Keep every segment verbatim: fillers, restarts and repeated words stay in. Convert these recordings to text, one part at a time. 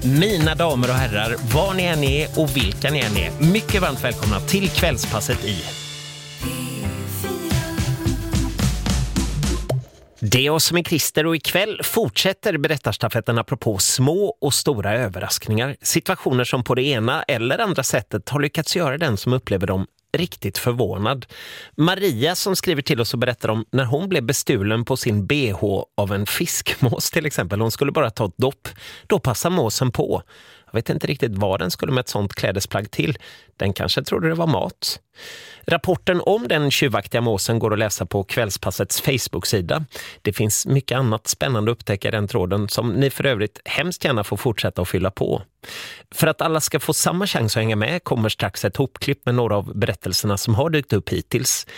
Mina damer och herrar, var ni än är och vilka ni än är, mycket varmt välkomna till Kvällspasset i Det är oss som är Christer, och ikväll fortsätter berättarstafetten apropå små och stora överraskningar. Situationer som på det ena eller andra sättet har lyckats göra den som upplever dem riktigt förvånad. Maria som skriver till oss och berättar om när hon blev bestulen på sin B H av en fiskmås till exempel. Hon skulle bara ta ett dopp. Då passar måsen på. Jag vet inte riktigt vad den skulle med ett sånt klädesplagg till. Den kanske trodde det var mat. Rapporten om den tjuvaktiga måsen går att läsa på Kvällspassets Facebook-sida. Det finns mycket annat spännande att upptäcka i den tråden som ni för övrigt hemskt gärna får fortsätta att fylla på. För att alla ska få samma chans att hänga med kommer strax ett hopklipp med några av berättelserna som har dykt upp hittills.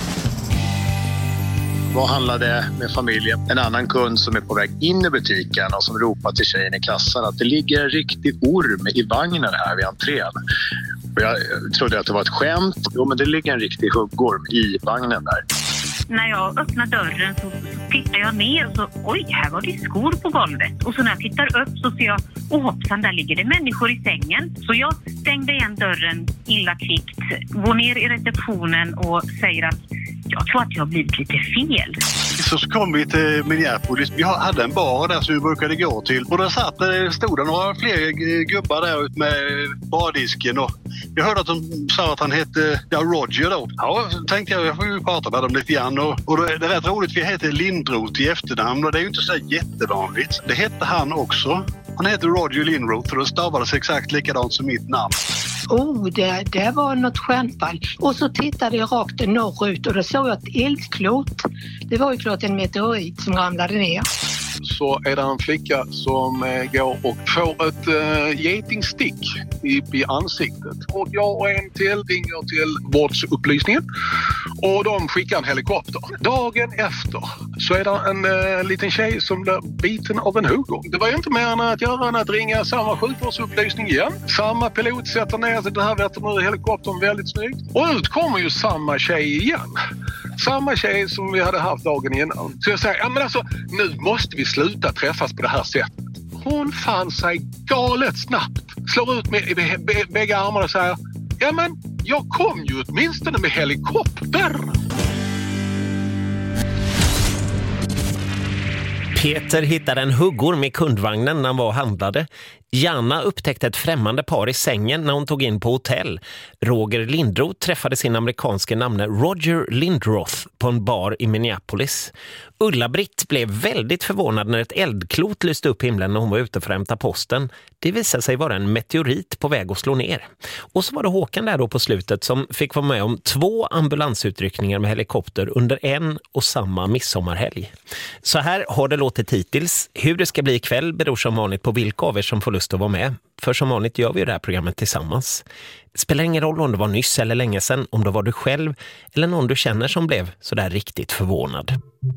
Vad handlade med familjen? En annan kund som är på väg in i butiken och som ropar till tjejen i kassan att det ligger en riktig orm i vagnen här vid entrén. Och jag trodde att det var ett skämt. Jo, men det ligger en riktig huggorm i vagnen där. När jag öppnar dörren så tittar jag ner och så, oj, här var det skor på golvet. Och så när jag tittar upp så ser jag, åh hoppsan, där ligger det människor i sängen. Så jag stängde igen dörren illa kvickt, går ner i receptionen och säger att jag tror att jag har blivit lite fel. Så, så kom vi till Minneapolis. Vi hade en bar där som vi brukade gå till. Och där satt, stod det några fler gubbar där ute med bardisken. Och jag hörde att de sa att han hette ja, Roger då. Ja, tänkte jag, jag får ju prata med dem lite grann. Och, och det är rätt roligt, vi heter Lindroth i efternamn. Och det är ju inte så jättevanligt. Det hette han också. Han heter Roger Lindroth och det stavades exakt likadant som mitt namn. Oh, det, det var något stjärnfall. Och så tittade jag rakt norrut och då såg jag ett eldklot. Det var ju klart en meteorit som ramlade ner. Så är det en flicka som eh, går och får ett eh, getingstick i, i ansiktet. Och jag och en till ringer till vårdsupplysningen och de skickar en helikopter. Dagen efter så är det en eh, liten tjej som blir biten av en huggorm. Det var inte mer än att göra än att ringa samma sjukvårdsupplysning igen. Samma pilot sätter ner sig, det här vet nu helikoptern väldigt snyggt. Och ut kommer ju samma tjej igen. Samma tjej som vi hade haft dagen innan. Så jag säger, ja men alltså, nu måste vi sluta träffas på det här sättet. Hon fann sig galet snabbt. Slår ut med bägge armarna och säger, ja men jag kom ju åtminstone med helikopter. Peter hittade en huggorm i kundvagnen när han var och handlade. Janna upptäckte ett främmande par i sängen när hon tog in på hotell. Roger Lindroth träffade sin amerikanske namne Roger Lindroth på en bar i Minneapolis. Ulla-Britt blev väldigt förvånad när ett eldklot lyste upp himlen när hon var ute för att hämta posten. Det visade sig vara en meteorit på väg att slå ner. Och så var det Håkan där då på slutet som fick vara med om två ambulansutryckningar med helikopter under en och samma midsommarhelg. Så här har det låtit hittills. Hur det ska bli ikväll beror som vanligt på vilka av er som får lust att vara med. För som vanligt gör vi det här programmet tillsammans. Det spelar ingen roll om det var nyss eller länge sedan, om det var du själv eller någon du känner som blev så där riktigt förvånad.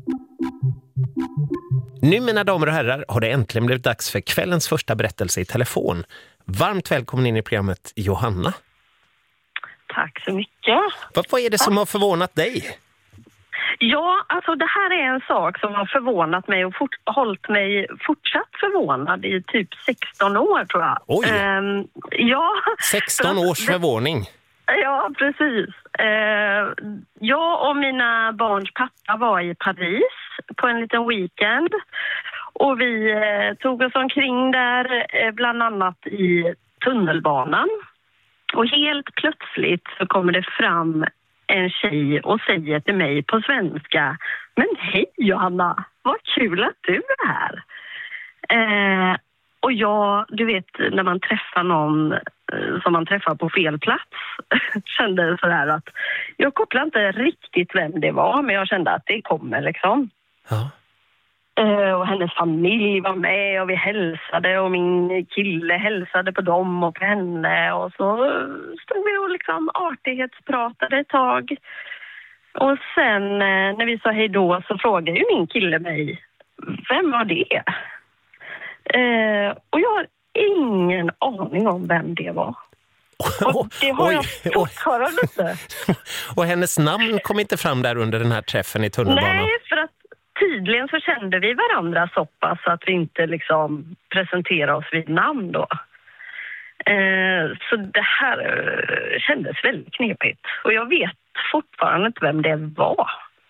Nu mina damer och herrar har det äntligen blivit dags för kvällens första berättelse i telefon. Varmt välkommen in i programmet Johanna. Tack så mycket. Vad, vad är det som har förvånat dig? Ja, alltså det här är en sak som har förvånat mig och fort, hållit mig fortsatt förvånad i typ sexton år tror jag. Oj! Um, ja. sexton års förvåning. Ja, precis. Uh, jag och mina barns pappa var i Paris på en liten weekend. Och vi uh, tog oss omkring där, uh, bland annat i tunnelbanan. Och helt plötsligt så kommer det fram en tjej och säger till mig på svenska, men hej Johanna, vad kul att du är här. Eh, och jag, du vet, när man träffar någon eh, som man träffar på fel plats kände sådär att jag kopplar inte riktigt vem det var, men jag kände att det kommer liksom. Ja. Uh, och hennes familj var med och vi hälsade och min kille hälsade på dem och på henne och så stod vi och liksom artighetspratade ett tag. Och sen uh, när vi sa hej då så frågade ju min kille mig, vem var det? Uh, och jag har ingen aning om vem det var. Och det har oj, jag fortfarande inte. Och hennes namn kom inte fram där under den här träffen i tunnelbanan? Nej, för att tydligen så kände vi varandra så pass att vi inte liksom presenterade oss vid namn då. Eh, så det här eh, kändes väldigt knepigt. Och jag vet fortfarande inte vem det var.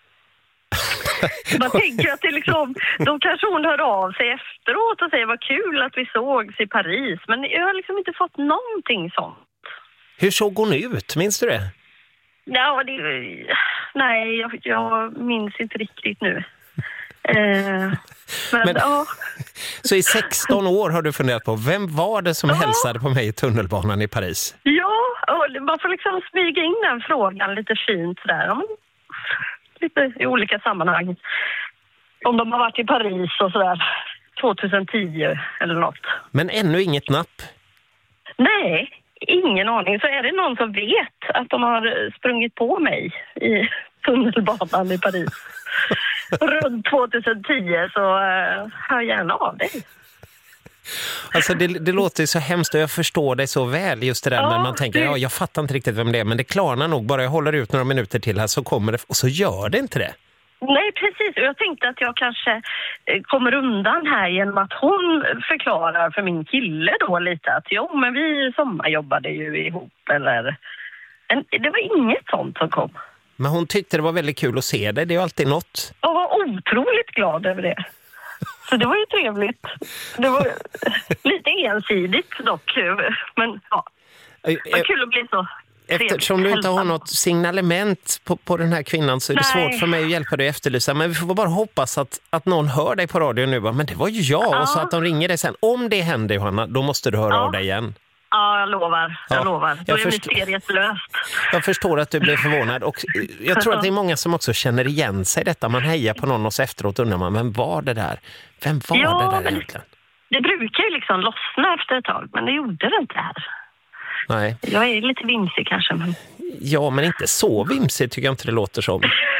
Man tänker att det liksom, då kanske hon hör av sig efteråt och säger vad kul att vi sågs i Paris. Men jag har liksom inte fått någonting sånt. Hur såg hon ut? Minns du det? Ja, det, nej, jag, jag minns inte riktigt nu. Eh, men, men, ja. Så i sexton år har du funderat på vem var det som ja. hälsade på mig i tunnelbanan i Paris? Ja, och man får liksom smyga in den frågan lite fint där. Ja, lite i olika sammanhang. Om de har varit i Paris och sådär tjugohundratio eller något. Men ännu inget napp? Nej, ingen aning. Så är det någon som vet att de har sprungit på mig i tunnelbanan i Paris runt tjugohundratio så uh, hör gärna av dig. Alltså det, det låter ju så hemskt och jag förstår dig så väl just det där, ja, men man tänker, det... ja, jag fattar inte riktigt vem det är, men det klarnar nog, bara jag håller ut några minuter till här så kommer det, och så gör det inte det. Nej, precis. Jag tänkte att jag kanske kommer undan här genom att hon förklarar för min kille då lite att jo, men vi sommarjobbade ju ihop eller... Det var inget sånt som kom. Men hon tyckte det var väldigt kul att se det, det är ju alltid något. Jag var otroligt glad över det. Så det var ju trevligt. Det var lite ensidigt dock, men ja. Det var kul att bli så trevligt. Eftersom du inte har något signalement på, på den här kvinnan så är det Nej. svårt för mig att hjälpa dig att efterlysa. Men vi får bara hoppas att, att någon hör dig på radio nu. Men det var ju jag, ja. och så att de ringer dig sen. Om det händer, Johanna, då måste du höra ja. av dig igen. Ja, jag lovar. Jag ja, lovar. Då jag är först- mysteriet löst. Jag förstår att du blev förvånad. Och jag tror att det är många som också känner igen sig i detta. Man hejar på någon och så efteråt undrar man, vem var det där? Vem var ja, det där egentligen? Det brukar ju liksom lossna efter ett tag, men det gjorde det inte här. Nej. Jag är lite vimsig kanske. Men... Ja, men inte så vimsig tycker jag inte det låter som.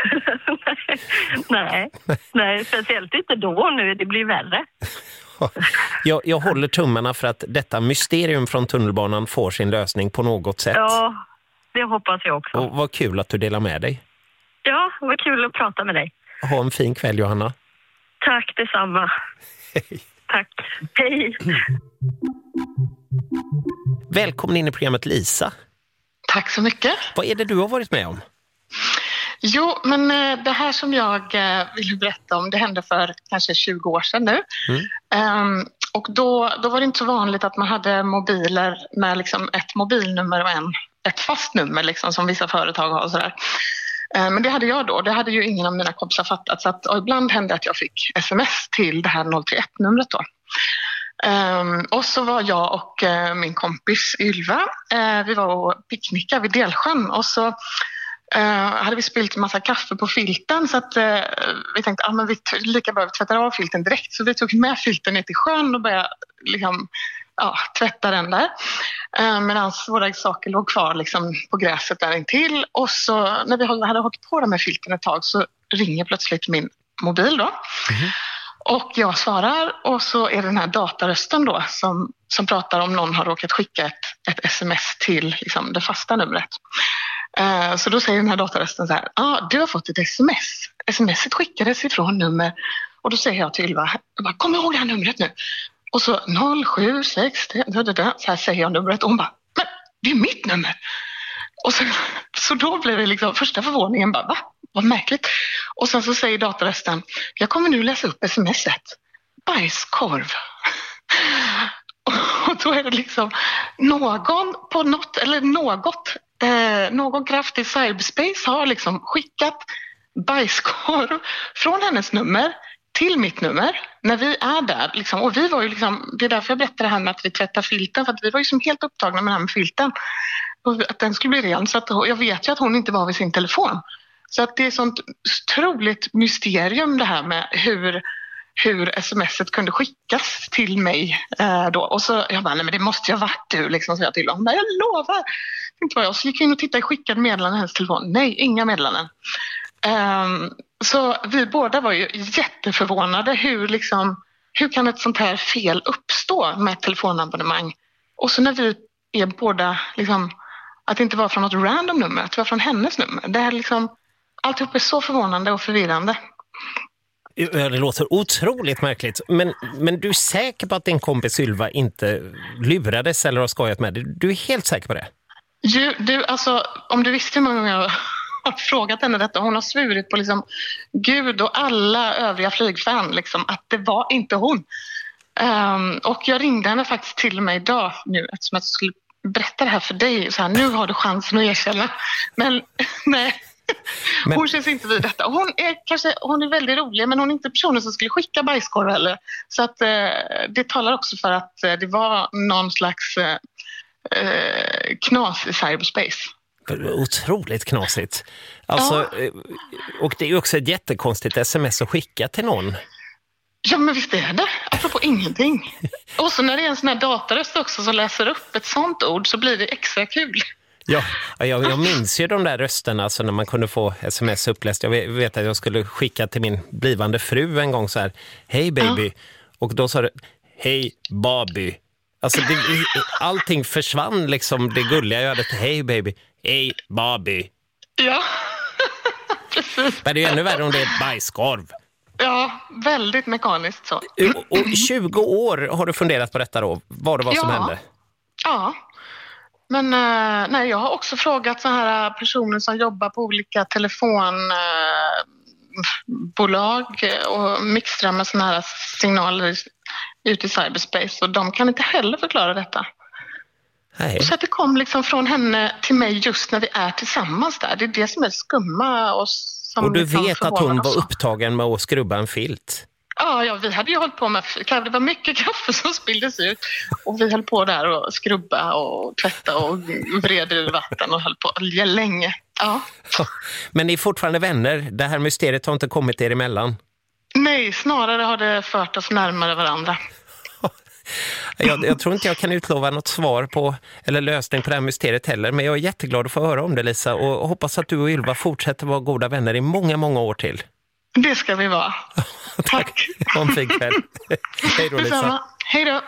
Nej, nej, speciellt inte då nu. Det blir värre. Jag, jag håller tummarna för att detta mysterium från tunnelbanan får sin lösning på något sätt. Ja, det hoppas jag också. Och vad kul att du delar med dig. Ja, vad kul att prata med dig. Ha en fin kväll, Johanna. Tack detsamma. Hej. Tack. Hej. Välkommen in i programmet, Lisa. Tack så mycket. Vad är det du har varit med om? Jo, men det här som jag vill berätta om, det hände för kanske tjugo år sedan nu. Mm. Um, och då, då var det inte så vanligt att man hade mobiler med liksom ett mobilnummer och en, ett fast nummer liksom, som vissa företag har och sådär. Um, men det hade jag då. Det hade ju ingen av mina kompisar fattat. Så att, och ibland hände att jag fick sms till det här noll tre ett-numret då. Um, och så var jag och uh, min kompis Ylva, uh, vi var och picknickade vid Delsjön och så uh, hade vi spillt en massa kaffe på filten så att uh, vi tänkte att ah, vi t- lika bra vi tvättar av filten direkt, så vi tog med filten ner till sjön och började liksom, ja, tvätta den där uh, medan våra saker låg kvar liksom, på gräset där intill. Och så när vi hade hållit på med filten ett tag så ringer plötsligt min mobil då. Mm-hmm. Och jag svarar och så är det den här datarösten då som, som pratar om någon har råkat skicka ett, ett sms till liksom, det fasta numret. Uh, så då säger den här datarösten så här, ah, du har fått ett sms. Smset skickades ifrån nummer. Och då säger jag till Ylva, kom ihåg det här numret nu. Och så noll sju sex, så här säger jag numret och hon bara, men det är mitt nummer. Och så, så då blev det liksom första förvåningen bara, va? Vad märkligt. Och sen så säger datorrösten, jag kommer nu läsa upp smset. Bajskorv. Och då är det liksom någon på något, eller något, eh, någon kraft i cyberspace har liksom skickat bajskorv från hennes nummer till mitt nummer när vi är där. Liksom. Och vi var ju liksom, det är därför jag berättar det här med att vi tvättar filten, för att vi var ju som helt upptagna med den här med filten. Och att den skulle bli ren, så att jag vet ju att hon inte var vid sin telefon. Så att det är ett sånt otroligt mysterium det här med hur, hur smset kunde skickas till mig eh, då. Och så jag bara, nej men det måste ju ha varit du liksom, så jag till honom. Jag lovar! Inte vad jag. Så gick jag in och tittade i skickade meddelanden i hennes telefon. Nej, inga meddelanden. Um, så vi båda var ju jätteförvånade hur, liksom, hur kan ett sånt här fel uppstå med ett telefonabonnemang. Och så när vi är båda liksom, att det inte var från något random nummer, att det var från hennes nummer. Det här liksom, alltihop är så förvånande och förvirrande. Ja, det låter otroligt märkligt. Men, men du är säker på att din kompis Ylva inte lurades eller har skojat med dig? Du är helt säker på det? Du, du alltså, om du visste hur många gånger jag har frågat henne detta. Hon har svurit på liksom Gud och alla övriga flygfan liksom, att det var inte hon. Um, och jag ringde henne faktiskt till mig idag nu eftersom jag skulle berätta det här för dig. Så här, nu har du chansen att erkänna. Men nej, men... hon känns inte vid detta. Hon är, kanske, hon är väldigt rolig, men hon är inte personen som skulle skicka bajskorv heller. Så att, uh, det talar också för att uh, det var någon slags uh, uh, knas i cyberspace. Otroligt knasigt. Alltså, ja. Och det är ju också ett jättekonstigt sms att skicka till någon. Ja, men visst är det. Apropå ingenting. Och så när det är en sån här dataröst också som läser upp ett sånt ord så blir det extra kul. Ja, jag, jag minns ju de där rösterna alltså när man kunde få sms uppläst. Jag vet att jag skulle skicka till min blivande fru en gång så här: hej baby. Ja. Och då sa det: hej baby. Alltså det, allting försvann liksom, det gulliga jag hade till hej baby. Hej baby. Ja, precis. Men det är ju ännu värre om det är ett bajskorv. Ja, väldigt mekaniskt så. Och, och tjugo år har du funderat på detta då? Vad det var ja. som hände? Ja, men uh, nej, jag har också frågat så här personer som jobbar på olika telefonbolag uh, och mixtrar med såna här signaler ute i cyberspace och de kan inte heller förklara detta. Nej. Så att det kom liksom från henne till mig just när vi är tillsammans där. Det är det som är skumma och som och du liksom vet att hon var upptagen med att skrubba en filt? Ja, ja, vi hade ju hållit på med, det var mycket kaffe som spilldes ut och vi höll på där och skrubba och tvätta och vreda ur vatten och höll på länge. Ja. Men ni är fortfarande vänner? Det här mysteriet har inte kommit er emellan? Nej, snarare har det fört oss närmare varandra. Jag, jag tror inte jag kan utlova något svar på eller lösning på det här mysteriet heller, men jag är jätteglad att få höra om det, Lisa, och hoppas att du och Ylva fortsätter vara goda vänner i många, många år till. Det ska vi vara. Tack. Ha en fin kväll. Hej då, Lisa. Hej då.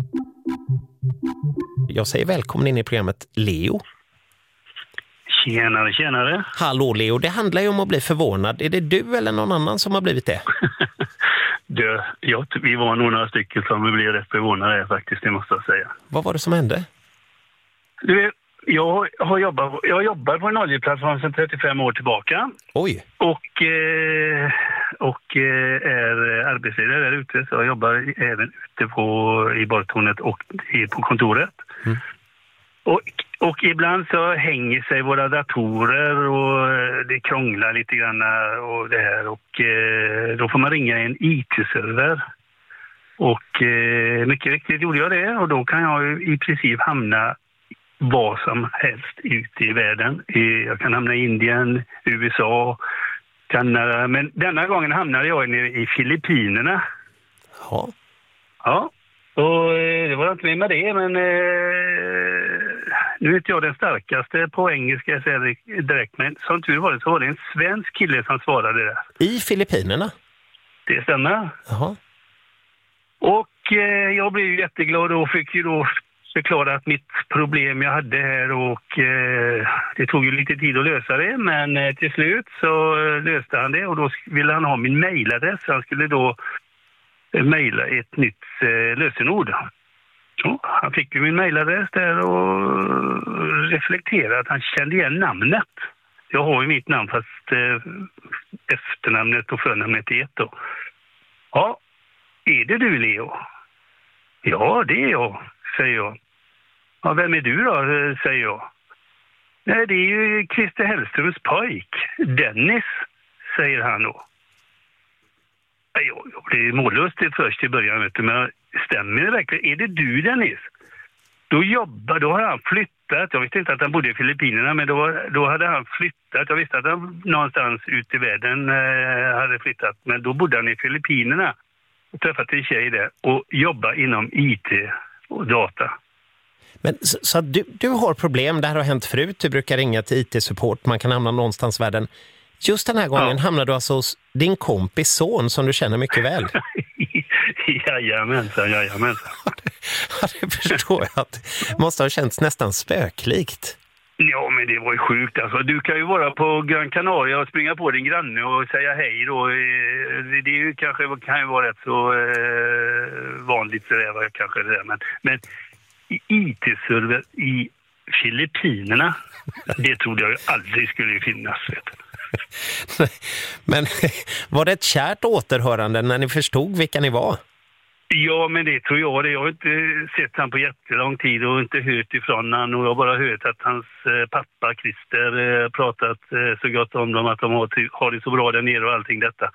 Jag säger välkommen in i programmet Leo. Tjenare, tjenare. Hallå Leo, det handlar ju om att bli förvånad. Är det du eller någon annan som har blivit det? det ja, vi var nog några stycken som blev rätt förvånade faktiskt, det måste jag säga. Vad var det som hände? Du vet, jag har jobbat, jag jobbar på en oljeplattform sedan trettiofem år tillbaka. Oj. Och, eh, och är arbetsledare där ute, så jag jobbar även ute på, i bartornet och på kontoret. Mm. Och, och ibland så hänger sig våra datorer och det krånglar lite grann och det här. Och eh, då får man ringa en I T-server. Och eh, mycket riktigt gjorde jag det. Och då kan jag i princip hamna vad som helst ute i världen. Jag kan hamna i Indien, U S A, Kanada. Men denna gången hamnade jag nere i Filippinerna. Ja. Ja. Och det var inte med med det, men eh, nu är inte jag den starkaste på engelska, jag säger direkt, men som tur var det så var det en svensk kille som svarade där. I Filippinerna? Det stämmer. Jaha. Och eh, jag blev jätteglad och fick ju då förklara att mitt problem jag hade här och eh, det tog ju lite tid att lösa det, men eh, till slut så eh, löste han det och då ville han ha min mejladress, han skulle då mejla ett nytt eh, lösenord. Så, han fick ju min mejladress där och reflekterade att han kände igen namnet. Jag har ju mitt namn fast eh, efternamnet och förnamnet är ett då. Ja, är det du Leo? Ja, det är jag, säger jag. Ja, vem är du då, säger jag. Nej, det är ju Christer Hellströms pojk, Dennis, säger han då. Jag blev mållöst först i början, vet du, men stämmer det verkligen? Är det du, Dennis? Då jobbar, då har han flyttat. Jag visste inte att han bodde i Filippinerna, men då, då hade han flyttat. Jag visste att han någonstans ute i världen eh, hade flyttat, men då bodde han i Filippinerna. Och träffat en tjej där och jobbar inom I T och data. Men så, så du, du har problem, det här har hänt förut. Du brukar ringa till I T-support, man kan hamna någonstans i världen. Just den här gången ja. hamnar du alltså hos din kompis son som du känner mycket väl. Jajamensan, jajamensan. Ja, det förstår jag att det måste ha känts nästan spöklikt. Ja, men det var ju sjukt alltså. Du kan ju vara på Gran Canaria och springa på din granne och säga hej då. Det, det är ju kanske kan ju vara rätt så eh, vanligt så det var kanske det där. Men, men I T-server i Filippinerna, det trodde jag ju aldrig skulle finnas. Vet du. Men var det ett kärt återhörande när ni förstod vilka ni var? Ja, men det tror jag det. Jag har inte sett han på jättelång tid och inte hört ifrån han. Och jag har bara hört att hans pappa Christer pratat så gott om dem, att de har det så bra där nere och allting detta.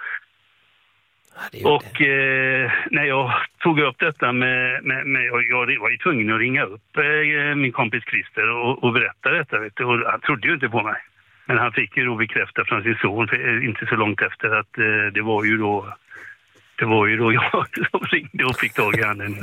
Ja, och eh, när jag tog upp detta med, med, med jag, jag var ju tvungen att ringa upp eh, min kompis Christer och, och berätta detta. Vet du, och han trodde ju inte på mig. Men han fick ju då bekräfta från sin son för, inte så långt efter att eh, det var ju då Det var ju då jag som ringde och fick tag i handen.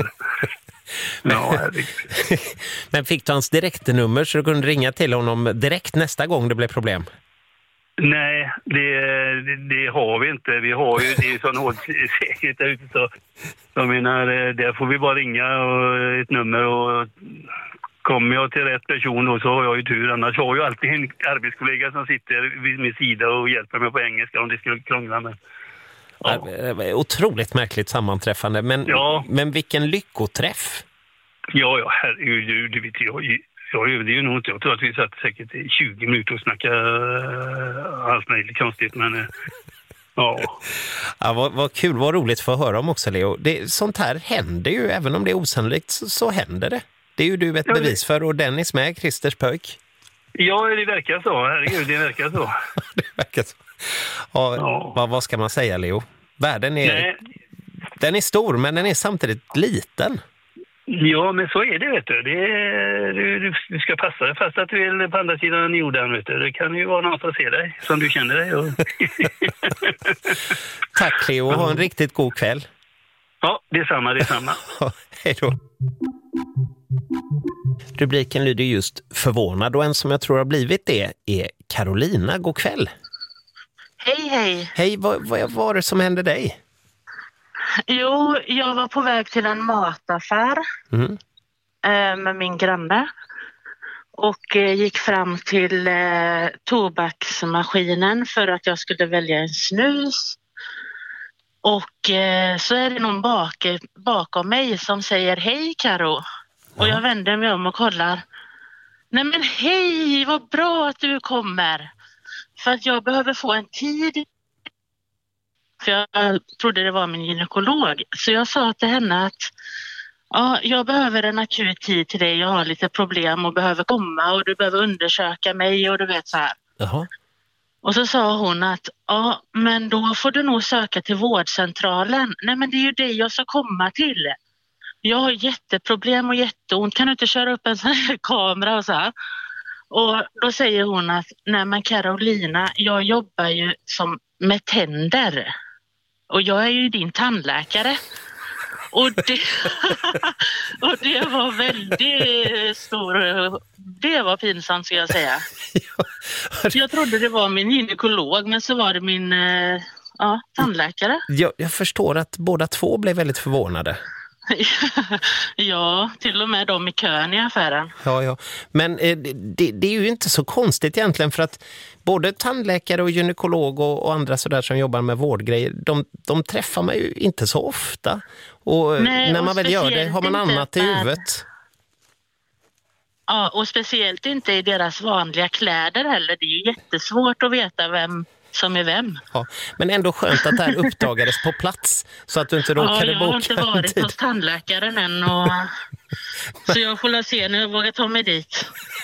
Ja, men fick du hans direktnummer så du kunde ringa till honom direkt nästa gång det blev problem? Nej, det, det, det har vi inte. Vi har ju det är sån hård säkerhet där ute. Så jag menar, där får vi bara ringa och ett nummer och kommer jag till rätt person då så har jag ju tur. Annars har jag alltid en arbetskollega som sitter vid min sida och hjälper mig på engelska om det skulle krångla med. Ja. Otroligt märkligt sammanträffande, men, ja. men vilken lyckoträff. Ja, ja, herregud, du, du vet, jag, jag överdriver nog inte. Jag tror att vi satt säkert tjugo minuter och snackade uh, allt möjligt konstigt, men uh, ja. Ja, vad, vad kul, vad roligt för att höra om också, Leo. Det, sånt här händer ju, även om det är osannolikt så, så händer det. Det är ju du ett ja, bevis för, och Dennis med, Christers pöjk. Ja, det verkar så, herregud, det verkar så. Det verkar så. Ja, ja. Vad, vad ska man säga, Leo? Världen är, Nej. den är stor, men den är samtidigt liten. Ja, men så är det, vet du. Det är, du, du ska passa dig fast att du är på andra sidan jorden, vet du. Det kan ju vara något att se dig, som du känner dig. Och... Tack, Leo. Ha en riktigt god kväll. Ja, det är samma, det är samma. Hej då. Rubriken lyder just förvånad, och en som jag tror har blivit det är Carolina. God kväll. Hej, hej. Hej, vad, vad var det som hände dig? Jo, jag var på väg till en mataffär mm. eh, med min granne. Och eh, gick fram till eh, tobaksmaskinen för att jag skulle välja en snus. Och eh, så är det någon bak, bakom mig som säger hej, Karo. Och jag vänder mig om och kollar. Nej men hej, vad bra att du kommer. För att jag behöver få en tid. För jag trodde det var min gynekolog. Så jag sa till henne att ja, jag behöver en akut tid till dig. Jag har lite problem och behöver komma. Och du behöver undersöka mig och du vet så här. Jaha. Och så sa hon att ja, men då får du nog söka till vårdcentralen. Nej men det är ju det jag ska komma till. Jag har jätteproblem och jätteont. Kan du inte köra upp en sån här kamera och så här? Och då säger hon att nej men Carolina, jag jobbar ju som med tänder. Och jag är ju din tandläkare. Och det, och det var väldigt stor, det var pinsamt ska jag säga. Jag trodde det var min gynekolog, men så var det min ja, tandläkare. Jag, jag förstår att båda två blev väldigt förvånade. Ja, till och med de i kön i affären. Ja, ja. Men eh, det, det är ju inte så konstigt egentligen, för att både tandläkare och gynekolog och, och andra sådär som jobbar med vårdgrejer, de, de träffar man ju inte så ofta. Och Nej, när man väl gör det har man annat i huvudet. Ja, och speciellt inte i deras vanliga kläder heller. Det är ju jättesvårt att veta vem som är vem. Ja, men ändå skönt att det här uppdagades på plats så att du inte råkade boka. Ja, jag har inte varit hos tandläkaren än och så jag får se när jag vågar ta mig dit.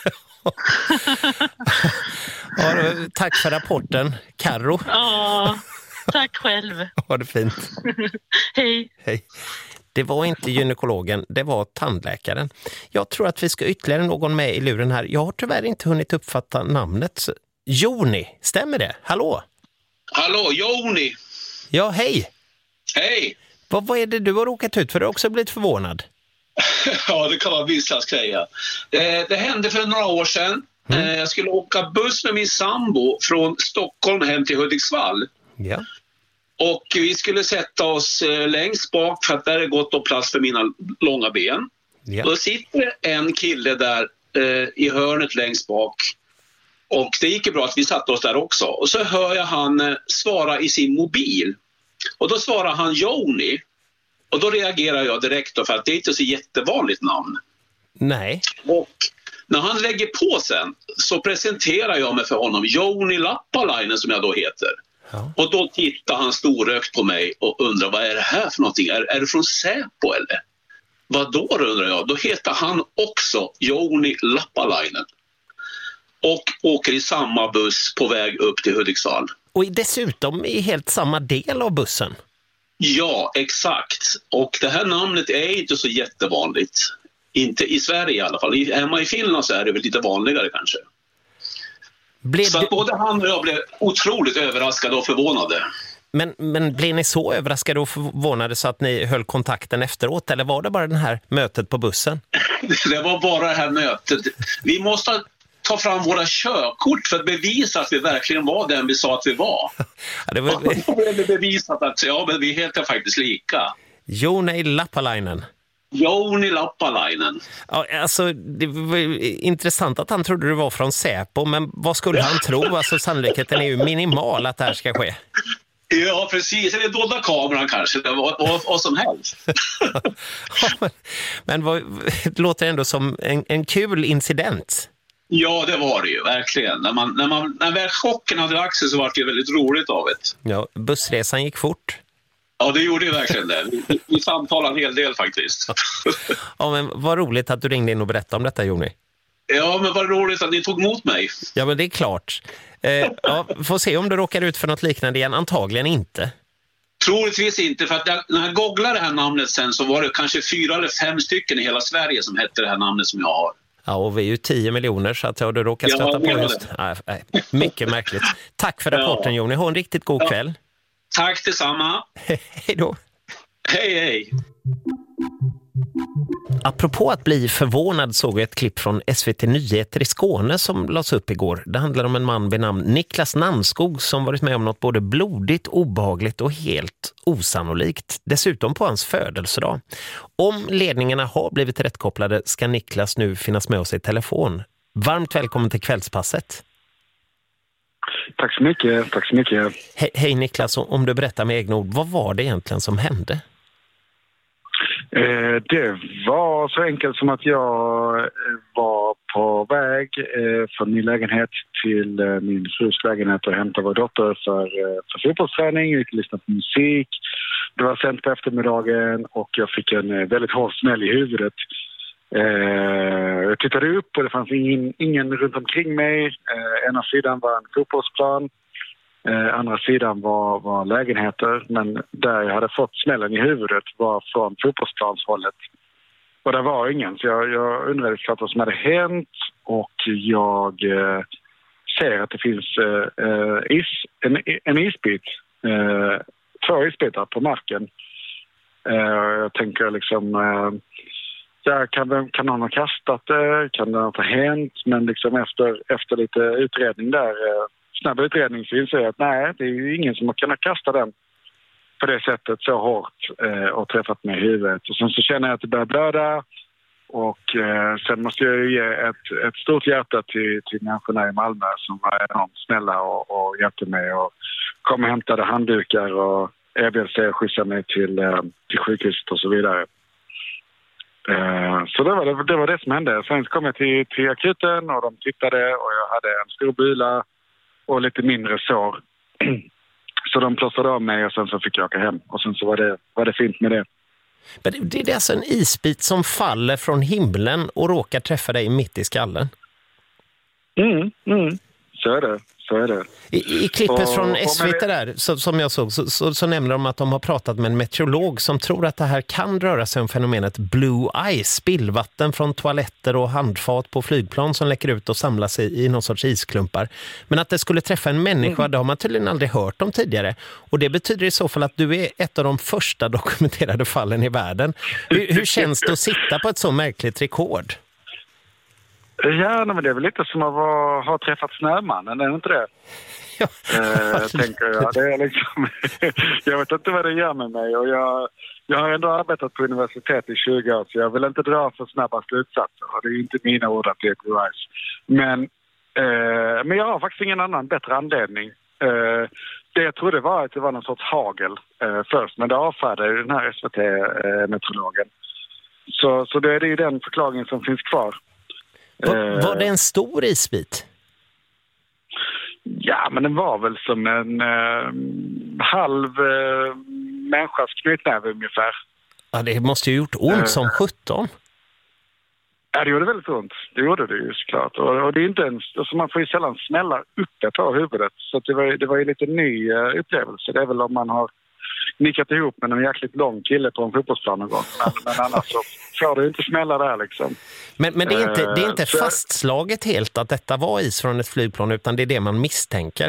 Ja, då, tack för rapporten, Karo. Ja, tack själv. Ha det fint. Hej. Hej. Det var inte gynekologen, det var tandläkaren. Jag tror att vi ska ytterligare någon med i luren här. Jag har tyvärr inte hunnit uppfatta namnet. Joni, stämmer det? Hallå? Hallå, Joni. Ja, hej. Hej. Vad, vad är det du har råkat ut för? Du har också blivit förvånad. Ja, det kan vara vissa grejer. Det, det hände för några år sedan. Mm. Jag skulle åka buss med min sambo från Stockholm hem till Hudiksvall. Ja. Och vi skulle sätta oss längst bak för att där är gott och plats för mina långa ben. Ja. Och då sitter en kille där eh, i hörnet längst bak. Och det gick ju bra att vi satt oss där också. Och så hör jag han eh, svara i sin mobil. Och då svarar han Joni. Och då reagerar jag direkt då, för att det är inte så jättevanligt namn. Nej. Och när han lägger på sen så presenterar jag mig för honom, Joni Lappalainen som jag då heter. Ja. Och då tittar han storögt på mig och undrar, vad är det här för någonting? Är, är du från Säpo eller? Vad då, undrar jag? Då heter han också Joni Lappalainen. Och åker i samma buss på väg upp till Hudiksvall. Och dessutom i helt samma del av bussen. Ja, exakt. Och det här namnet är inte så jättevanligt. Inte i Sverige i alla fall. Hemma i Finland så är det väl lite vanligare kanske. Blev så att både han och jag blev otroligt överraskade och förvånade. Men, men blev ni så överraskade och förvånade så att ni höll kontakten efteråt? Eller var det bara det här mötet på bussen? Det var bara det här mötet. Vi måste ta fram våra körkort för att bevisa att vi verkligen var den vi sa att vi var. Ja, det var... Och då blev det bevisat att ja, men vi heter faktiskt lika. Joni Lappalainen. Joni Lappalainen. Ja, alltså, det var intressant att han trodde du var från Säpo, men vad skulle han tro? Alltså, sannolikheten är ju minimal att det här ska ske. Ja, precis. Eller dolda kameran kanske. Vad, vad, vad som helst. Ja, men men vad, det låter ändå som en, en kul incident. Ja, det var det ju, verkligen. När, man, när, man, när väl chocken hade lagt sig så var det väldigt roligt av det. Ja, bussresan gick fort. Ja, det gjorde ju verkligen det. Vi, vi samtalade en hel del faktiskt. Ja, men vad roligt att du ringde in och berättade om detta, Joni. Ja, men vad roligt att ni tog emot mig. Ja, men det är klart. Eh, ja, får se om du råkar ut för något liknande igen. Antagligen inte. Troligtvis inte, för att jag, när jag googlade det här namnet sen så var det kanske fyra eller fem stycken i hela Sverige som hette det här namnet som jag har. Ja, och vi är ju tio miljoner så att ja, du råkar stöta ja, på just. Nej, nej, mycket märkligt. Tack för rapporten, ja. Joni. Ha en riktigt god ja. kväll. Tack detsamma. Hej då. Hej, hej. Apropå att bli förvånad såg jag ett klipp från S V T Nyheter i Skåne som lades upp igår. Det handlar om en man vid namn Niklas Namnskog som varit med om något både blodigt, obehagligt och helt osannolikt. Dessutom på hans födelsedag. Om ledningarna har blivit rättkopplade ska Niklas nu finnas med oss i telefon. Varmt välkommen till Kvällspasset. Tack så mycket, tack så mycket. He- hej Niklas, om du berättar med egna ord, vad var det egentligen som hände? Eh, det var så enkelt som att jag var på väg eh, från min lägenhet till eh, min frus lägenhet och hämtade vår dotter för, eh, för fotbollsträning. Jag gick och lyssnade på musik. Det var sent på eftermiddagen och jag fick en eh, väldigt hård smäll i huvudet. Eh, jag tittade upp och det fanns ingen, ingen runt omkring mig. Eh, ena sidan var en fotbollsplan. Eh, andra sidan var, var lägenheter, men där jag hade fått smällen i huvudet var från fotbollsplanshållet. Och det var ingen, så jag, jag undrade klart vad som hade hänt och jag eh, ser att det finns eh, is, en, en isbit, eh, två isbitar på marken. Eh, jag tänker liksom, eh, ja, kan, kan någon ha kastat det, kan det ha hänt, men liksom efter, efter lite utredning där, eh, snabb utredning så inser jag att nej, det är ju ingen som har kunnat kasta den på det sättet så hårt eh, och träffat mig i huvudet. Och sen så känner jag att det börjar blöda och eh, sen måste jag ju ge ett, ett stort hjärta till, till människorna i Malmö som var enormt snälla och, och hjälpte mig och kom och hämtade handdukar och erbjöd sig att skjutsa mig till, eh, till sjukhuset och så vidare. Eh, så det var det, det var det som hände. Sen kom jag till, till akuten och de tittade och jag hade en stor bula och lite mindre sår. Så de plåstrade av mig och sen så fick jag åka hem. Och sen så var det, var det fint med det. Men det, det är alltså en isbit som faller från himlen och råkar träffa dig mitt i skallen? Mm, mm. Så är det. Så är det. I, i klippet och, från S V T där, så, som jag såg, så, så, så nämner de att de har pratat med en meteorolog som tror att det här kan röra sig om fenomenet blue ice, spillvatten från toaletter och handfat på flygplan som läcker ut och samlas i, i någon sorts isklumpar. Men att det skulle träffa en människa, mm. det har man tydligen aldrig hört om tidigare. Och det betyder i så fall att du är ett av de första dokumenterade fallen i världen. Hur, hur känns det att sitta på ett så märkligt rekord? Ja, men det är väl lite som att vara, ha träffat Snömannen, är det inte det? Ja. Eh, tänker jag. Det är liksom, jag vet inte vad det gör med mig och jag, Jag har ändå arbetat på universitet i tjugo år, så jag vill inte dra för snabba slutsatser. Och det är inte mina ord att det är Blue Eyes. Men, eh, men jag har faktiskt ingen annan bättre anledning. Eh, det jag trodde var att det var någon sorts hagel eh, först, men det avfärdade den här S V T-meteorologen. Så, så det är ju den förklaringen som finns kvar. Var, var det en stor isbit? Ja, men den var väl som en eh, halv eh, människas knytnäve ungefär. Ja, det måste ju gjort ont uh, som sjutton. Ja, det gjorde väldigt ont. Det gjorde det ju såklart. Och, och det är inte ens, alltså man får ju sällan smälla uppe på huvudet. Så det var, det var ju lite ny uh, upplevelse. Det är väl om man har nickat ihop med en jäkligt lång kille på en fotbollsplan någon gång. Men, men annars så får det inte smälla där liksom. Men, men det är inte, det är inte uh, fastslaget helt att detta var is från ett flygplan, utan det är det man misstänker.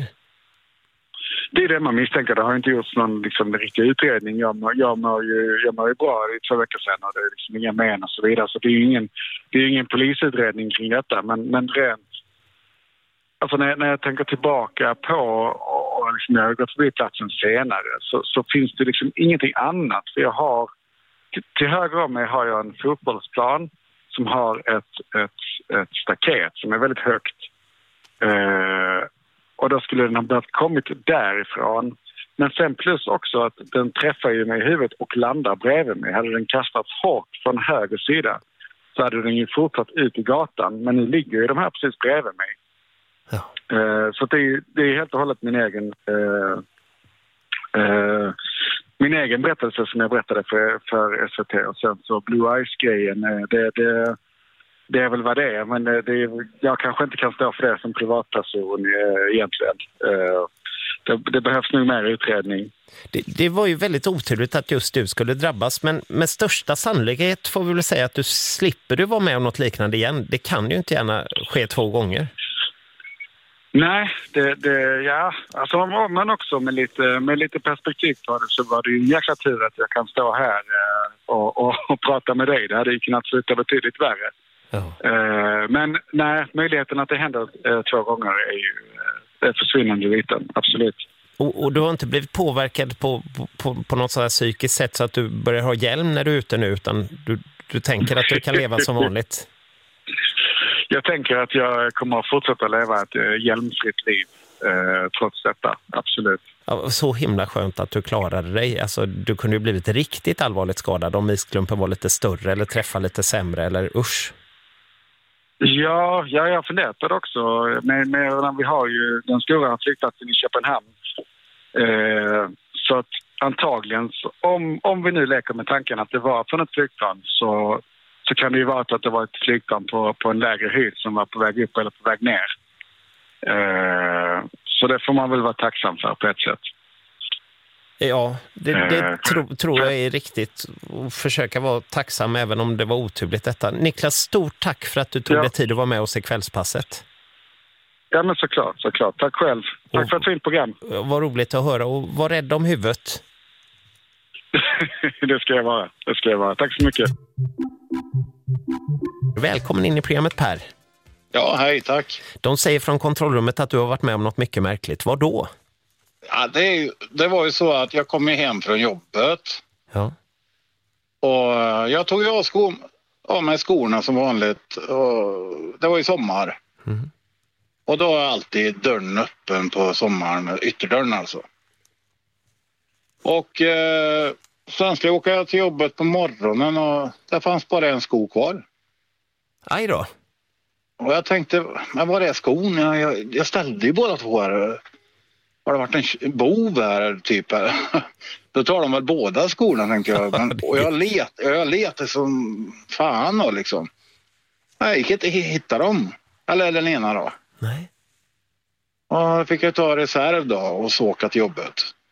Det är det man misstänker. Det har inte gjorts någon liksom, riktig utredning. Jag mår, jag mår ju, jag mår ju bra i två veckor sedan och det är liksom inga men och så vidare. Så det är ju ingen, det är ingen polisutredning kring detta. Men, men rent... Alltså när, när jag tänker tillbaka på och liksom jag har gått förbi platsen senare så, så finns det liksom ingenting annat. För jag har... Till, till höger om mig har jag en fotbollsplan som har ett, ett, ett staket som är väldigt högt. Eh, Och då skulle den ha börjat kommit därifrån. Men sen plus också att den träffar ju mig i huvudet och landar bredvid mig. Hade den kastats hårt från höger sida så hade den ju fortsatt ut i gatan. Men nu ligger ju de här precis bredvid mig. Ja. Uh, så det är, det är helt och hållet min egen... Uh, uh, min egen berättelse som jag berättade för, för S V T. Och sen så Blue Eyes-grejen, det... det Det är väl vad det är, men det är, jag kanske inte kan stå för det som privatperson egentligen. Det, det behövs nog mer utredning. Det, det var ju väldigt oturligt att just du skulle drabbas, men med största sannolikhet får vi väl säga att du slipper du vara med om något liknande igen. Det kan ju inte gärna ske två gånger. Nej, det, det, ja. Alltså, men också med lite, med lite perspektiv på det så var det ju en jäkla tur att jag kan stå här och, och, och prata med dig. Det hade ju kunnat sluta betydligt värre. Ja. Men nej, möjligheten att det händer två gånger är ju är försvinnande liten, absolut. Och, och du har inte blivit påverkad på, på, på något sådär psykiskt sätt så att du börjar ha hjälm när du är ute nu, utan du, du tänker att du kan leva som vanligt? Jag tänker att jag kommer att fortsätta leva ett hjälmfritt liv eh, trots detta, absolut. Ja, så himla skönt att du klarade dig. Alltså, du kunde ju blivit riktigt allvarligt skadad om isklumpen var lite större eller träffa lite sämre, eller usch. Ja, ja, jag funderat på det också. Men, men vi har ju den stora flygplatsen i Köpenhamn. Eh, så att antagligen, så, om, om vi nu leker med tanken att det var från ett flygplan så, så kan det ju vara att det var ett flygplan på, på en lägre höjd som var på väg upp eller på väg ner. Eh, så det får man väl vara tacksam för på ett sätt. Ja, det, det tro, tror jag är riktigt. Och försöka vara tacksam även om det var oturligt detta. Niklas, stort tack för att du tog ja. dig tid att vara med oss i kvällspasset. Ja, men såklart, såklart. Tack själv. Tack och, för ett fint program. Vad roligt att höra, och var rädd om huvudet. Det ska jag vara. Det ska jag vara. Tack så mycket. Välkommen in i programmet, Per. Ja, hej, tack. De säger från kontrollrummet att du har varit med om något mycket märkligt. Vad då? Ja, det, är, det var ju så att jag kom hem från jobbet. Ja. Och jag tog ju av, sko, av med skorna som vanligt. Och det var ju sommar. Mm. Och då är alltid dörren öppen på sommaren, ytterdörren alltså. Och eh, sen skulle jag åka till jobbet på morgonen och det fanns bara en sko kvar. Aj då. Och jag tänkte, men vad är skon? Jag, jag, jag ställde ju båda två här. Har det varit en bov här typ? Då tar de väl båda skorna, tänkte jag. Men, och jag let, jag letade som fan då liksom. Jag gick inte hitta dem. Eller den ena då. Nej. Och då fick jag ta reserv då och så åka till jobbet.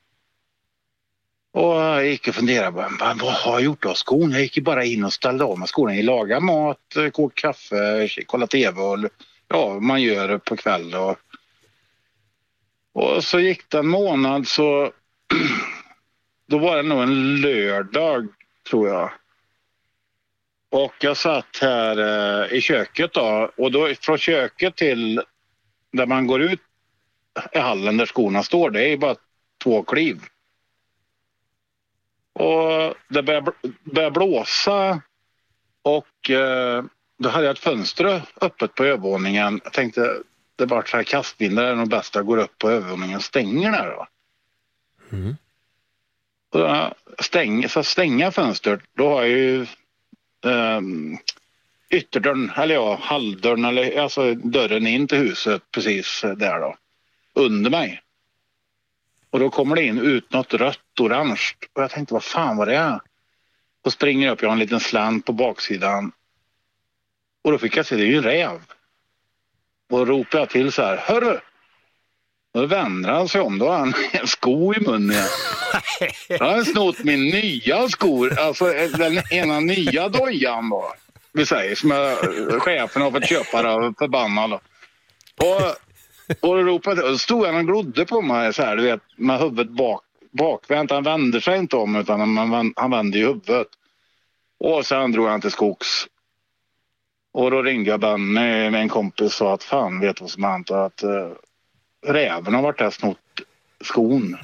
Och jag gick och funderade på, vad har jag gjort av skon? Jag gick ju bara in och ställde av med skorna. Jag lagar mat, koka kaffe, kolla tv och ja, man gör det på kväll då. Och så gick det en månad så då var det nog en lördag tror jag. Och jag satt här eh, i köket då. Och då från köket till där man går ut i hallen där skorna står, det är bara två kliv. Och det började, började blåsa och eh, då hade jag ett fönster öppet på övervåningen. Jag tänkte, det var så här kastvindar är nog bäst att gå upp på övervåningen och stänger där då. Mm. Och då stäng, så stänga fönstret, då har jag ju eh, ytterdörren, eller ja, halvdörren, eller alltså dörren in till huset precis där då, under mig. Och då kommer det in ut något rött, orange. Och jag tänkte, vad fan var det är? Och springer upp, jag har en liten slant på baksidan. Och då fick jag se, det är ju en räv. Och då ropar jag till så här, hörru! Och då vänder han sig om, då har han en sko i munnen. Jag har snott min nya skor, alltså den ena nya dojan då. Vi säger, som är chefen har fått köpa det förbannad. Och, och då ropade, och stod han och glodde på mig så här, du vet, med huvudet bak, bakvänt. Han vänder sig inte om, utan han, han vänder ju huvudet. Och sen drog han till skogs. Och då ringde jag Benny med en kompis och sa att fan, vet vad som har hänt, att uh, räven har varit där snott skon.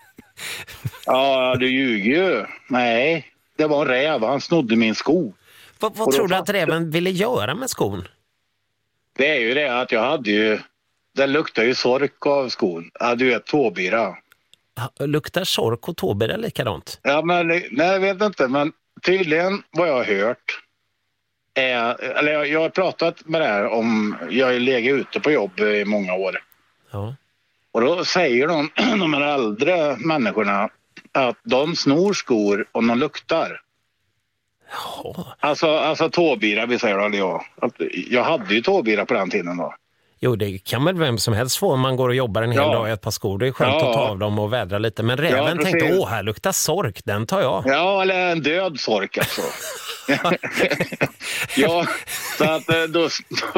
Ja, du ljuger ju. Nej, det var en räv, han snodde min sko. Vad, vad tror du att räven ville göra med skon? Det är ju det att jag hade ju, det luktar ju sork av skon. Ja, du vet, tåbira. Luktar sork och tåbira likadant? Ja, men nej, jag vet inte, men tydligen vad jag har hört är, eller jag, jag har pratat med det här om, jag har legat ute på jobb i många år. Ja. Och då säger de, de här äldre människorna, att de snor skor om de luktar. Ja. Alltså, alltså tåbira, vi säger det, jag. Jag hade ju tåbira på den tiden då. Jo, det kan väl vem som helst få om man går och jobbar en hel ja. dag i ett par skor. Det är skönt ja. att ta av dem och vädra lite. Men räven ja, tänkte, åh, här luktar sork, den tar jag. Ja, eller en död sork alltså. Ja, så att då,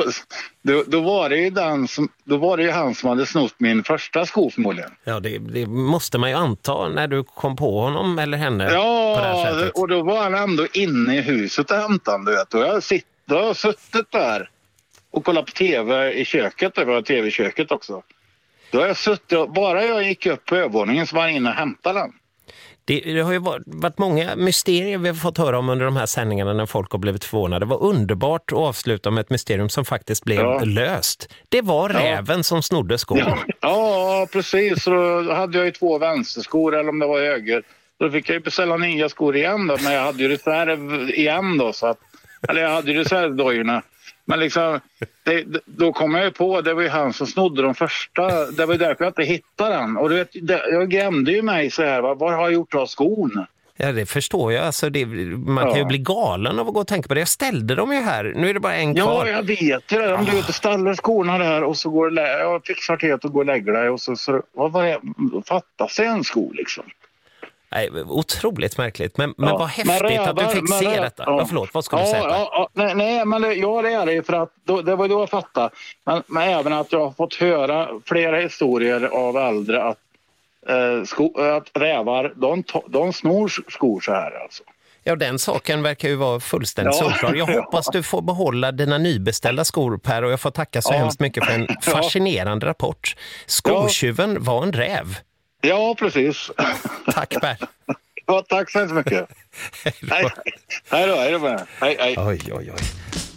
då, då var det ju den som, då var det ju han som hade snott min första sko förmodligen. Ja, det, det måste man ju anta när du kom på honom eller henne ja, på det här sättet. Och då var han ändå inne i huset och hämtade, du vet. Och jag, sitt, då har jag suttit där och kollat på tv i köket, det var tv i köket också. Då har jag suttit och, bara jag gick upp på övervåningen så var jag inne och hämtade den. Det, det har ju varit många mysterier vi har fått höra om under de här sändningarna när folk har blivit förvånade. Det var underbart att avsluta med ett mysterium som faktiskt blev ja. löst. Det var räven ja. som snodde skor. Ja. ja, precis. Så då hade jag ju två vänsterskor, eller om det var höger. Då fick jag ju beställa nya skor igen då, men jag hade ju reserv igen då. Så att, eller jag hade ju reservdojorna. Men liksom, det, då kom jag ju på, det var ju han som snodde de första, det var ju därför jag inte hittade den. Och du vet, det, jag grämde ju mig så här, vad, vad har jag gjort av skon? Ja, det förstår jag. Alltså, det, man ja. kan ju bli galen av att gå och tänka på det. Jag ställde dem ju här, nu är det bara en kvar. Ja, jag vet ju det. Om du vet, ställer skorna där och så går det, jag fixar till att gå och lägger dig och så, så vad var det, fattas en sko liksom. Nej, otroligt märkligt. Men, men ja, vad häftigt men rävar, att du fick se rävar, detta. Ja. Förlåt, vad skulle ja, du säga? Ja, ja, nej, nej, men det, ja, det är det för att då, det var då jag fattade. Men, men även att jag har fått höra flera historier av äldre att, eh, sko, att rävar, de, de snor skor så här alltså. Ja, den saken verkar ju vara fullständigt ja. solklar. Jag hoppas du får behålla dina nybeställda skor, Per, och jag får tacka så ja. hemskt mycket för en fascinerande ja. rapport. Skotjuven ja. var en räv. Ja, precis. Tack, Per. Ja, tack så mycket. Hej då. Hej då, hej då. Hej, hej. Oj, oj, oj.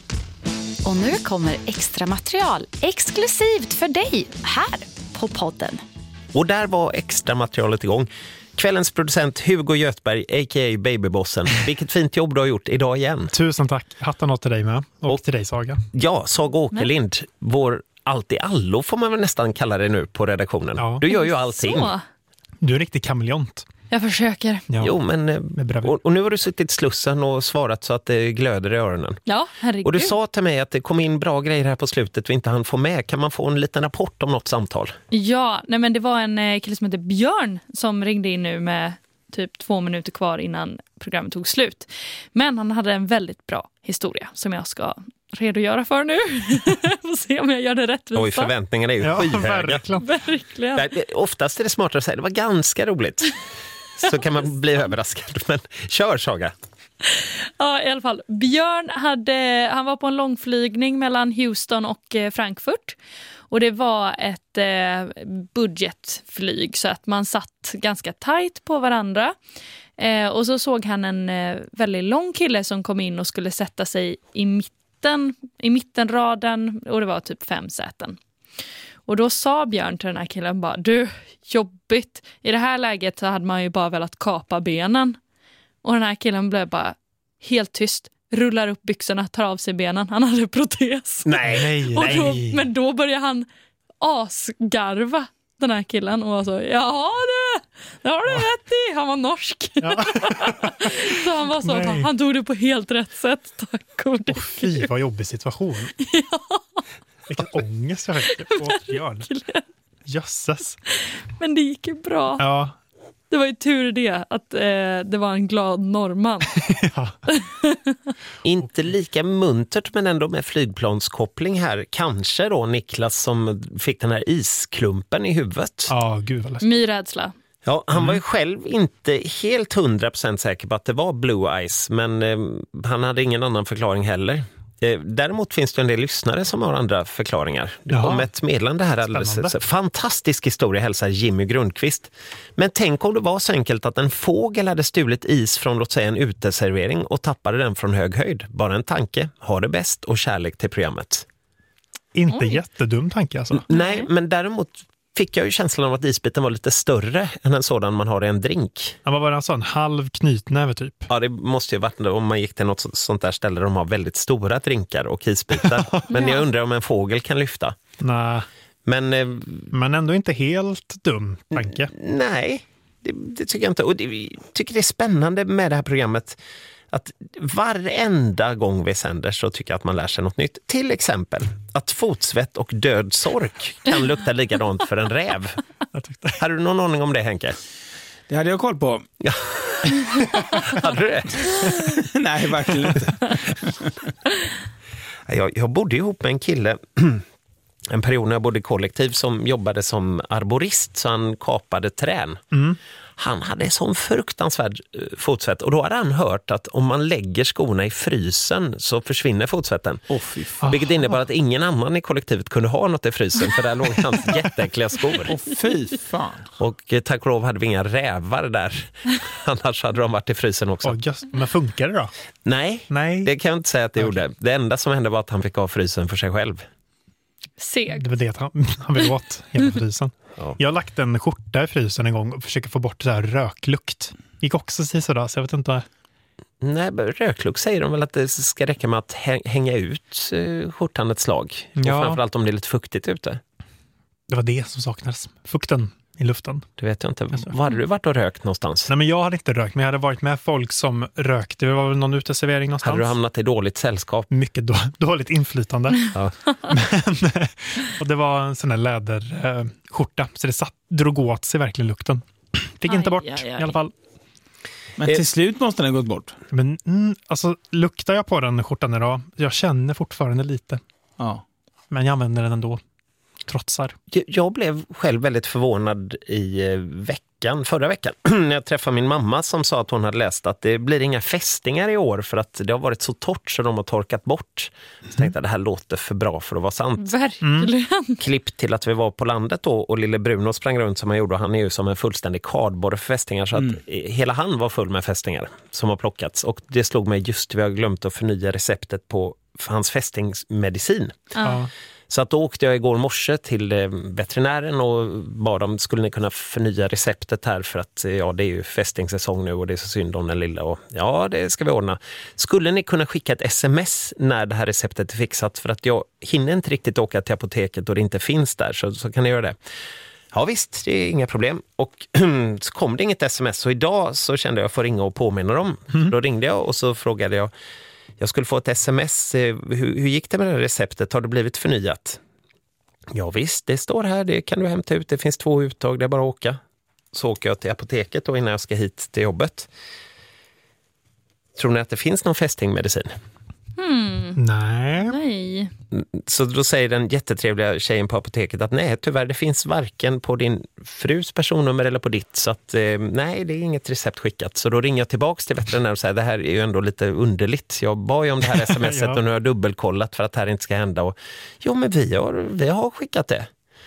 Och nu kommer extra material exklusivt för dig här på podden. Och där var extra materialet igång. Kvällens producent Hugo Göthberg, a k a. Babybossen. Vilket fint jobb du har gjort idag igen. Tusen tack. Hatten något till dig med. Och, och till dig, Saga. Ja, Saga Åkerlind, Men. vår allt i allo får man väl nästan kalla det nu på redaktionen. Ja. Du gör ju allting. Så. Du är en riktig kameleont. Jag försöker. Ja. Jo, men och, och nu har du suttit i slussen och svarat så att det glöder i öronen. Ja, herregud. Och du sa till mig att det kom in bra grejer här på slutet vi inte hann få med. Kan man få en liten rapport om något samtal? Ja, nej men det var en kille som heter Björn som ringde in nu med typ två minuter kvar innan programmet tog slut. Men han hade en väldigt bra historia som jag ska redogöra för nu. Får se om jag gör det rättvisa. Oj, förväntningarna är ju ja, skyhöga. Verkligen. verkligen. Oftast är det smartare att säga det var ganska roligt. Så kan man bli överraskad. Men kör, Saga. Ja, i alla fall. Björn hade, han var på en långflygning mellan Houston och Frankfurt. Och det var ett eh, budgetflyg så att man satt ganska tajt på varandra. Eh, och så såg han en eh, väldigt lång kille som kom in och skulle sätta sig i mitten, i mittenraden, och det var typ fem säten. Och då sa Björn till den här killen bara, du, jobbigt. I det här läget så hade man ju bara velat kapa benen. Och den här killen blev bara helt tyst, rullar upp byxorna, tar av sig benen. Han hade protes. Nej, nej, och då, nej. Men då började han asgarva, den här killen, och var så, jaha du, det har du rätt i. Han var norsk. Ja. Så han var så, han, han tog det på helt rätt sätt. Tack och oh, fy, vad jobbig situation. Ja. Vilken ångest jag fick på Björn. Jösses. Men det gick ju bra. Ja. Det var ju tur det, att eh, det var en glad norrman. Ja. Inte lika muntert, men ändå med flygplanskoppling här. Kanske då Niklas som fick den här isklumpen i huvudet. Ja, gud vad läskigt. My rädsla. Ja, han Mm. var ju själv inte helt hundra procent säker på att det var Blue Ice, men eh, han hade ingen annan förklaring heller. Eh, däremot finns det en del lyssnare som har andra förklaringar. Det Jaha. kom ett meddelande här alldeles. Spännande. Fantastisk historia, hälsar Jimmy Grundqvist. Men tänk om det var så enkelt att en fågel hade stulit is från, låt säga, en uteservering och tappade den från hög höjd. Bara en tanke. Ha det bäst och kärlek till programmet. Inte Oj. jättedum tanke alltså. Nej, men däremot fick jag ju känslan av att isbiten var lite större än en sådan man har i en drink. Ja, vad var det han sa? En halv knytnäve typ. Ja, det måste ju varit om man gick till något sånt där ställe där de har väldigt stora drinkar och isbitar. Men jag undrar om en fågel kan lyfta. Nej. Men, eh, Men ändå inte helt dum tanke. nej, det, det tycker jag inte. Och det, vi tycker det är spännande med det här programmet att varenda gång vi sänder så tycker jag att man lär sig något nytt. Till exempel att fotsvett och död sork kan lukta likadant för en räv. Har du någon aning om det, Henke? Det hade jag koll på. Ja. Hade du det? Nej, verkligen inte. jag, jag bodde ihop med en kille en period när jag bodde kollektiv som jobbade som arborist, så han kapade trän. Mm. Han hade sån fruktansvärd fotsvett, och då hade han hört att om man lägger skorna i frysen så försvinner fotsvetten. Oh, fy fan. Vilket innebar att ingen annan i kollektivet kunde ha något i frysen, för där låg hans jätteäckliga skor. Oh, fy fan. Och tack och lov hade vi inga rävar där. Annars hade de varit i frysen också. Oh, just, men funkar det då? Nej, Nej, det kan jag inte säga att det okay. gjorde. Det enda som hände var att han fick ha frysen för sig själv. Seg. Det var det han, han ville åt hela frysen. Ja. Jag har lagt en skjorta i frysen en gång och försöker få bort så här röklukt. Gick också sådär, så jag vet inte. Nej, röklukt säger de väl att det ska räcka med att hänga ut skjortan ett slag. Ja. Och framförallt om det är lite fuktigt ute. Det var det som saknades. Fukten i luften. Det vet jag inte. Var hade du varit och rökt någonstans? Nej, men jag hade inte rökt, men jag hade varit med folk som rökte. Det var väl någon uteservering någonstans. Hade du hamnat i dåligt sällskap? Mycket då, dåligt inflytande. Ja. Men, och det var en sån här läderskjorta, så det satt, drog åt sig verkligen lukten. Fick Aj, inte bort aj, aj. i alla fall. Men till slut måste den ha gått bort. Men mm, alltså, luktar jag på den skjortan idag, jag känner fortfarande lite. Ja. Men jag använder den ändå. Trotsar. Jag blev själv väldigt förvånad i veckan, förra veckan, när jag träffade min mamma som sa att hon hade läst att det blir inga fästingar i år för att det har varit så torrt så de har torkat bort. Så tänkte jag, det här låter för bra för att vara sant. Verkligen. Mm. Klipp till att vi var på landet då, och lille Bruno sprang runt som han gjorde, och han är ju som en fullständig kardborre för fästingar, så att mm. hela han var full med fästingar som har plockats, och det slog mig just, vi har glömt att förnya receptet på hans fästingsmedicin. Ja. Så att då åkte jag igår morse till veterinären och bad dem, skulle ni kunna förnya receptet här, för att ja, det är ju fästingssäsong nu och det är så synd om den lilla. Och ja, det ska vi ordna. Skulle ni kunna skicka ett sms när det här receptet är fixat, för att jag hinner inte riktigt åka till apoteket och det inte finns där, så, så kan ni göra det. Ja visst, det är inga problem. Och så kom det inget sms, så idag så kände jag för ringa och påminna dem. Mm. Då ringde jag och så frågade jag, jag skulle få ett sms, hur, hur gick det med det här receptet? Har det blivit förnyat? Ja visst, det står här, det kan du hämta ut, det finns två uttag, det är bara att åka. Så åker jag till apoteket då innan jag ska hit till jobbet. Tror ni att det finns någon fästingmedicin? Hmm. Nej. Nej. Så då säger den jättetrevliga tjejen på apoteket att nej, tyvärr, det finns varken på din frus personnummer eller på ditt, så att eh, nej, det är inget recept skickat. Så då ringer jag tillbaks till veterinären och säger, det här är ju ändå lite underligt. Jag bad ju om det här smset ja. och nu har jag dubbelkollat för att det här inte ska hända. Och, jo, men vi har, vi har skickat det.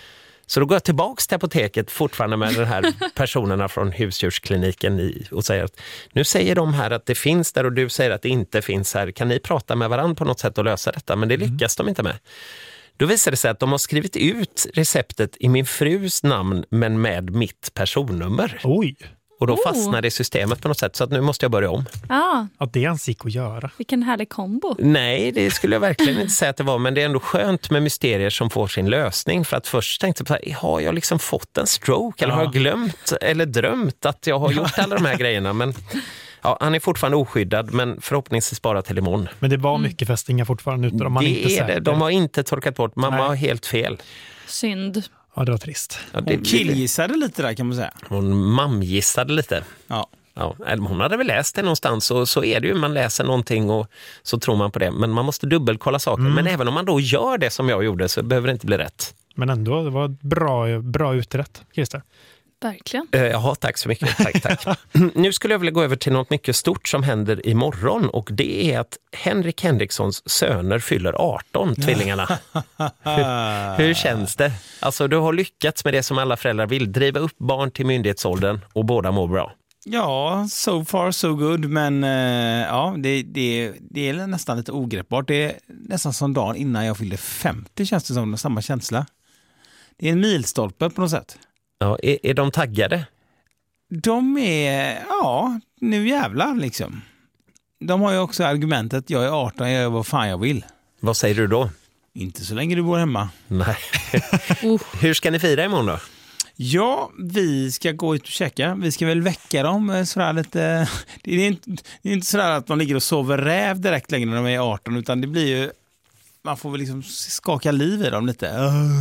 Så då går jag tillbaks till apoteket fortfarande med de här personerna från husdjurskliniken i, och säger att nu säger de här att det finns där och du säger att det inte finns här. Kan ni prata med varandra på något sätt och lösa detta? Men det lyckas mm. de inte med. Då visar det sig att de har skrivit ut receptet i min frus namn men med mitt personnummer. Oj! Och då oh. fastnar det i systemet på något sätt så att nu måste jag börja om. Ah. Ja, det är en gick att göra. Vilken härlig kombo. Nej, det skulle jag verkligen inte säga att det var. Men det är ändå skönt med mysterier som får sin lösning. För att först tänkte jag på, har jag liksom fått en stroke? Eller ja. har jag glömt eller drömt att jag har gjort alla de här grejerna? Men ja, han är fortfarande oskyddad, men förhoppningsvis bara till imorgon. Men det var mycket fästingar fortfarande ute. De, det är det. De har inte torkat bort. Mamma Nej. har helt fel. Synd. Ja, det var trist. Ja, det, hon killgissade lite där kan man säga. Hon mamgissade lite. Ja. Ja, hon hade väl läst det någonstans och så är det ju, man läser någonting och så tror man på det. Men man måste dubbelkolla saker. Mm. Men även om man då gör det som jag gjorde så behöver det inte bli rätt. Men ändå, det var bra, bra uträtt, Christer. Verkligen. Jaha, tack så mycket. Tack, tack. Nu skulle jag vilja gå över till något mycket stort som händer imorgon och det är att Henrik Henrikssons söner fyller arton, tvillingarna. hur, hur känns det? Alltså du har lyckats med det som alla föräldrar vill, driva upp barn till myndighetsåldern och båda mår bra. Ja, so far so good, men uh, ja, det, det, det är nästan lite ogreppbart. Det är nästan som dagen innan jag fyllde femtio känns det som, samma känsla. Det är en milstolpe på något sätt. Ja, är, är de taggade? De är, ja, nu jävlar liksom. De har ju också argumentet, jag är arton, jag gör vad fan jag vill. Vad säger du då? Inte så länge du bor hemma. Nej. uh. Hur ska ni fira imorgon då? Ja, vi ska gå ut och käka. Vi ska väl väcka dem sådär lite. Det är inte, det är inte sådär att de ligger och sover räv direkt längre när de är arton, utan det blir ju, man får väl liksom skaka liv i dem lite.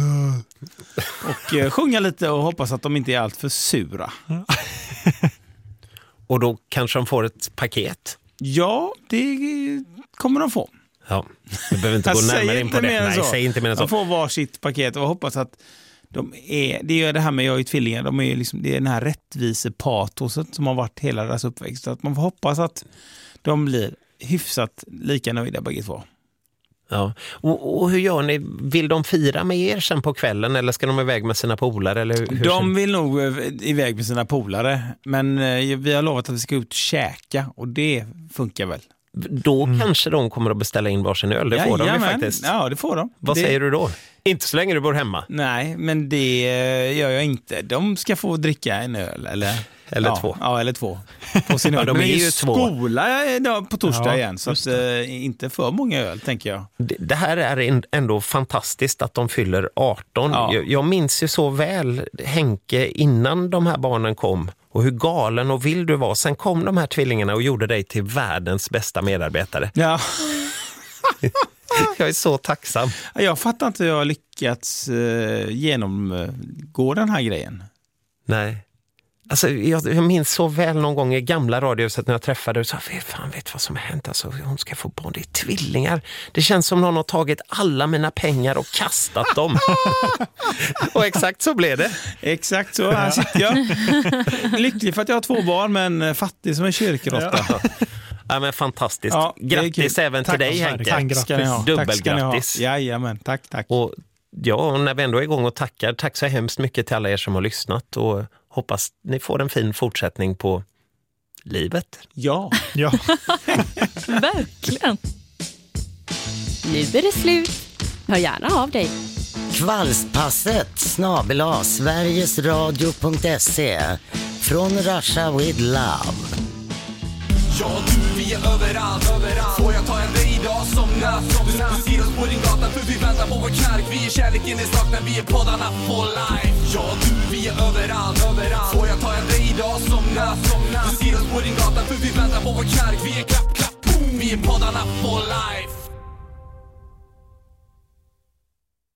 Och uh, sjunga lite och hoppas att de inte är allt för sura. Och då kanske de får ett paket? Ja, det kommer de få. Ja, vi behöver inte gå närmare in på det. Nej, säg inte mer än så. De får var sitt paket och hoppas att de är, det är det här med jag är tvillingar, de är liksom, det är den här rättvisepatoset som har varit hela deras uppväxt. Så att man får hoppas att de blir hyfsat lika nöjda bägge två. Ja. Och, och hur gör ni? Vill de fira med er sen på kvällen eller ska de iväg med sina polare? Eller hur, hur de vill nog iväg med sina polare, men vi har lovat att vi ska ut och käka och det funkar väl. Då mm. kanske de kommer att beställa in varsin öl. Det ja, får de ja, ju men, faktiskt. Ja, det får de. Vad det... säger du då? Inte så länge du bor hemma. Nej, men det gör jag inte. De ska få dricka en öl. Eller, eller ja, två. Ja, eller två. På sin öl. Ja, de är ju skola två. På torsdag ja, igen. Så att, äh, inte för många öl, tänker jag. Det, det här är ändå fantastiskt att de fyller arton. Ja. Jag, jag minns ju så väl Henke innan de här barnen kom. Och hur galen och vill du var. Sen kom de här tvillingarna och gjorde dig till världens bästa medarbetare. Ja. Jag är så tacksam. Jag fattar inte hur jag har lyckats eh, genomgå den här grejen. Nej. Alltså, jag, jag minns så väl någon gång i gamla radiohuset när jag träffade och sa, fan vet vad som har hänt, alltså, hon ska få barn, det är tvillingar. Det känns som någon har tagit alla mina pengar och kastat dem. Och exakt så blev det. Exakt så, här sitter jag. Lycklig för att jag har två barn, men fattig som en kyrkrotta. Ja. Ja, men fantastiskt. Ja, grattis även tack, till dig, Henke. Tack ska ni ha. Dubbelgrattis. Jajamän, tack, tack. Och ja, när vi ändå är igång och tackar, tack så hemskt mycket till alla er som har lyssnat och hoppas ni får en fin fortsättning på livet. Ja. Ja. Verkligen. Nu är det slut. Hör gärna av dig. Kvalspasset snabel-a sverigesradio punkt se från Russia with Love. Ja du, vi är överallt, överallt. Får jag ta en dig idag som natt? Du, du ser oss på din gata för vi väntar på vår knark. Vi är kärleken i sak när vi är poddarna for life. Ja du, vi är överallt, överallt. Får jag ta en dig idag som natt? Du ser oss på din gata för vi väntar på vår knark. Vi är klapp, klapp, boom. Vi är poddarna for life.